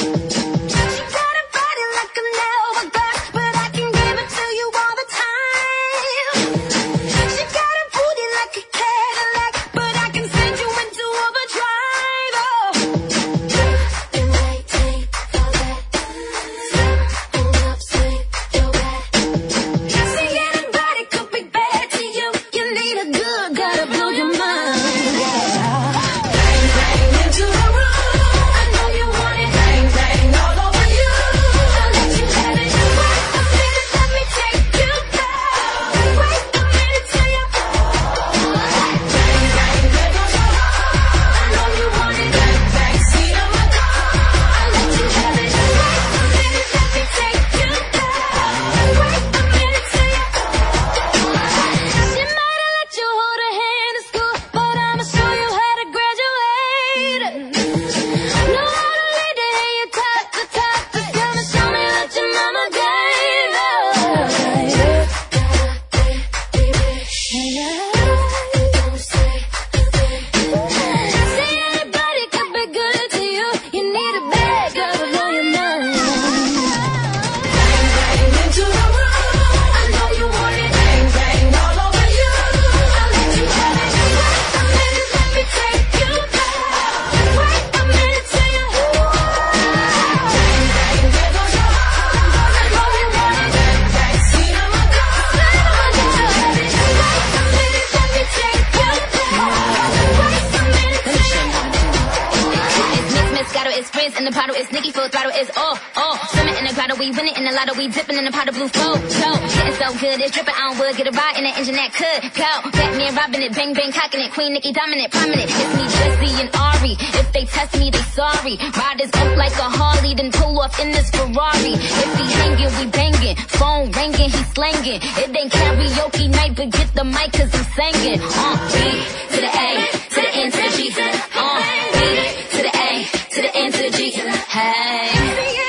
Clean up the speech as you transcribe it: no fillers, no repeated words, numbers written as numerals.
It's in the bottle, it's Nicki full throttle, it's all. Swimming in the grotto, we winning in the lotto, we dipping in the pot of blue flow. Getting so good, it's dripping on wood, get a ride in the engine that could go. Batman robbing it, bang bang cocking it, Queen Nicki dominant, prominent. It's me, Jesse and Ari. If they test me, they sorry. Riders up like a Harley, then pull off in this Ferrari. If he hanging, we banging. Phone ringing, he slanging. It ain't karaoke night, but get the mic 'cause I'm singing. B to the A, to the N to the G. B to the A, to the N to the G. Hey.